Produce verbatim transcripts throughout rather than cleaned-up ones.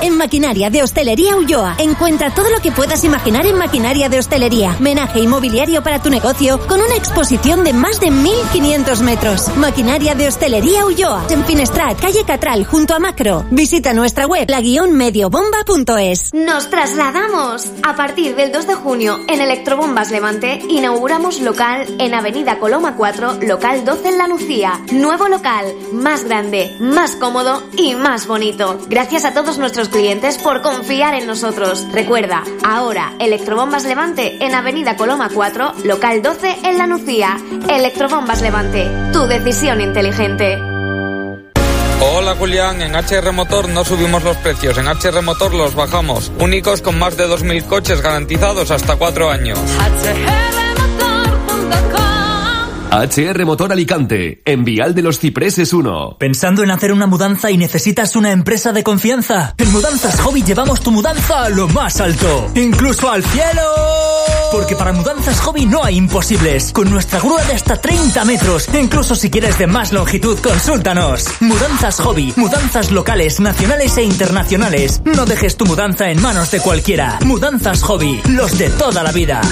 En Maquinaria de Hostelería Ulloa. Encuentra todo lo que puedas imaginar en maquinaria de hostelería. Menaje inmobiliario para tu negocio con una exposición de más de mil quinientos metros. Maquinaria de Hostelería Ulloa. En Finestrat, calle Catral, junto a Macro. Visita nuestra web, la guión mediobomba punto es. ¡Nos trasladamos! A partir del dos de junio, en Electrobombas Levante, inauguramos local en Avenida Coloma cuatro, local doce en La Nucía. Nuevo local, más grande, más cómodo y más bonito. Gracias a todos nuestros clientes por confiar en nosotros. Recuerda, ahora Electrobombas Levante en Avenida Coloma cuatro, local doce en La Nucía. Electrobombas Levante, tu decisión inteligente. Hola Julián, en H R Motor no subimos los precios, en H R Motor los bajamos. Únicos con más de dos mil coches garantizados hasta cuatro años. H R Motor Alicante, en Vial de los Cipreses uno. ¿Pensando en hacer una mudanza y necesitas una empresa de confianza? En Mudanzas Hobby llevamos tu mudanza a lo más alto, incluso al cielo. Porque para Mudanzas Hobby no hay imposibles. Con nuestra grúa de hasta treinta metros, incluso si quieres de más longitud, consúltanos. Mudanzas Hobby, mudanzas locales, nacionales e internacionales. No dejes tu mudanza en manos de cualquiera. Mudanzas Hobby, los de toda la vida.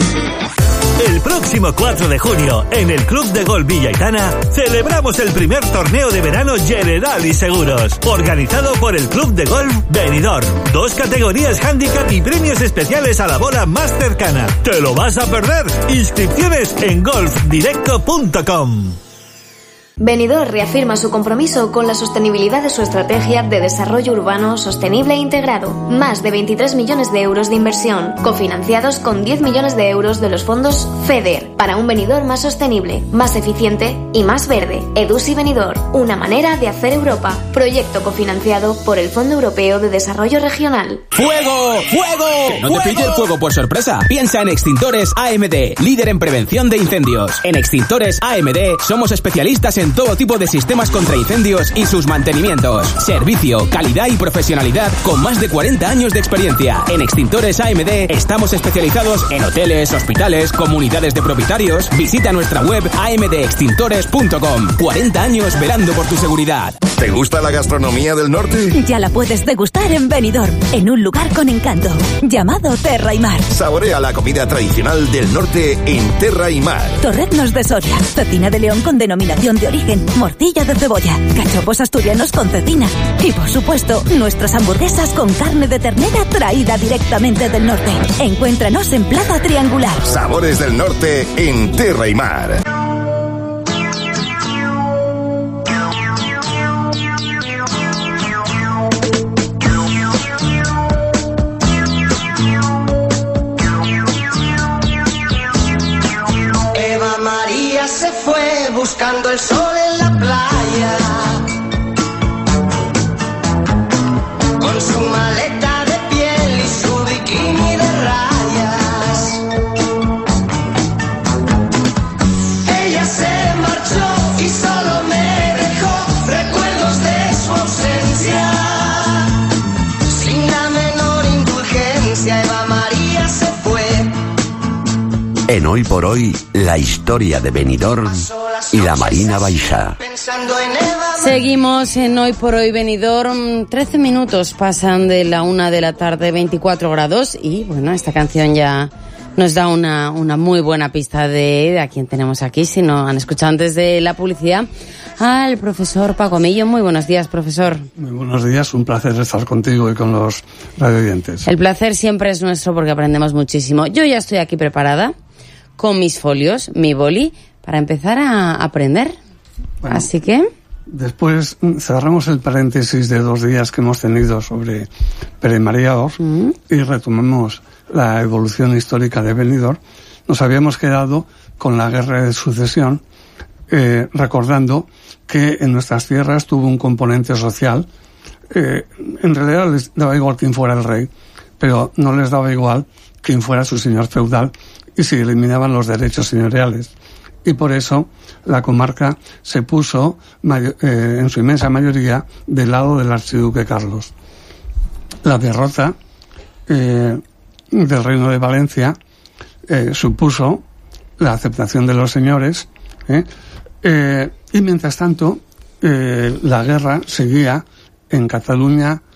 El próximo cuatro de junio, en el Club de Golf Villaitana, celebramos el primer torneo de verano General y Seguros, organizado por el Club de Golf Benidorm. Dos categorías handicap y premios especiales a la bola más cercana. ¿Te lo vas a perder? Inscripciones en golf directo punto com. Benidorm reafirma su compromiso con la sostenibilidad de su estrategia de desarrollo urbano sostenible e integrado. Más de veintitrés millones de euros de inversión, cofinanciados con diez millones de euros de los fondos FEDER, para un Benidorm más sostenible, más eficiente y más verde. Edusi Benidorm, una manera de hacer Europa. Proyecto cofinanciado por el Fondo Europeo de Desarrollo Regional. ¡Fuego! ¡Fuego! Que no te pille el fuego por sorpresa. Piensa en Extintores A M D, líder en prevención de incendios. En Extintores A M D somos especialistas en todo tipo de sistemas contra incendios y sus mantenimientos. Servicio, calidad y profesionalidad con más de cuarenta años de experiencia. En Extintores A M D estamos especializados en hoteles, hospitales, comunidades de propietarios. Visita nuestra web a m d extintores punto com. cuarenta años velando por tu seguridad. ¿Te gusta la gastronomía del norte? Ya la puedes degustar en Benidorm, en un lugar con encanto, llamado Terra y Mar. Saborea la comida tradicional del norte en Terra y Mar. Torreznos de Soria, cecina de león con denominación de origen, morcilla de cebolla, cachopos asturianos con cecina y, por supuesto, nuestras hamburguesas con carne de ternera traída directamente del norte. Encuéntranos en Plaza Triangular. Sabores del norte en Terra y Mar. Se fue buscando el sol en la playa, con su maleta de piel y su bikini de rayas. Ella se marchó y solo me dejó recuerdos de su ausencia. Sin la menor indulgencia, Eva María se fue. En Hoy por Hoy, la historia de Benidorm y la Marina Baixa. Seguimos en Hoy por Hoy Benidorm. trece minutos pasan de la una de la tarde, veinticuatro grados. Y bueno, esta canción ya nos da una, una muy buena pista de, de a quién tenemos aquí. Si no han escuchado antes de la publicidad, al profesor Paco Millo. Muy buenos días, profesor. Muy buenos días, un placer estar contigo y con los radioyentes. El placer siempre es nuestro porque aprendemos muchísimo. Yo ya estoy aquí preparada con mis folios, mi boli, para empezar a aprender. Bueno, así que... Después cerramos el paréntesis de dos días que hemos tenido sobre Pere María Ors uh-huh. y retomamos la evolución histórica de Benidorm. Nos habíamos quedado con la Guerra de Sucesión, eh, recordando que en nuestras tierras tuvo un componente social. Eh, en realidad les daba igual quién fuera el rey, pero no les daba igual quién fuera su señor feudal, y se eliminaban los derechos señoriales. Y por eso la comarca se puso, mayo, eh, en su inmensa mayoría, del lado del archiduque Carlos. La derrota eh, del Reino de Valencia eh, supuso la aceptación de los señores, eh, eh, y mientras tanto eh, la guerra seguía en Cataluña,